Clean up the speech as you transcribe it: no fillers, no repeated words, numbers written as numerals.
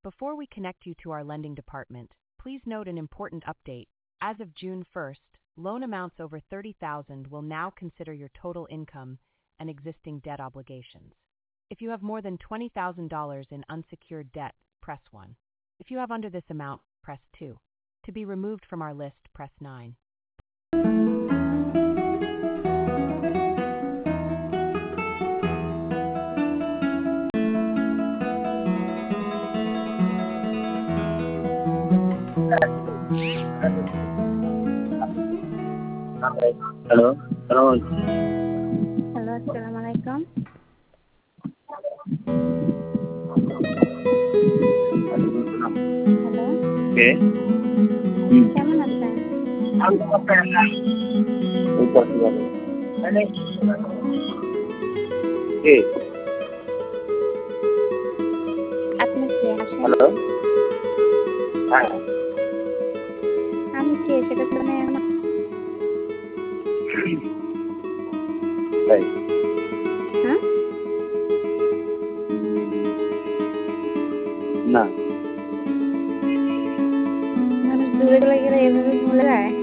Before we connect you to our lending department, please note an important update. As of June 1st, loan amounts over $30,000 will now consider your total income and existing debt obligations. If you have more than $20,000 in unsecured debt, press 1. If you have under this amount, press 2. To be removed from our list, press 9. Hello, সালাম আলাইকুম। Hello, আসসালামু আলাইকুম। Hello, কে? কেমন আছেন? এই তো আছি ভালো। কে? আপনি কে? আসেন। হ্যালো? হ্যাঁ, আমি কে সেটা তো জানেন না। তাই। হ্যাঁ? না, মানুষ দূরে চলে গেলে এভাবে ভুলে যায়?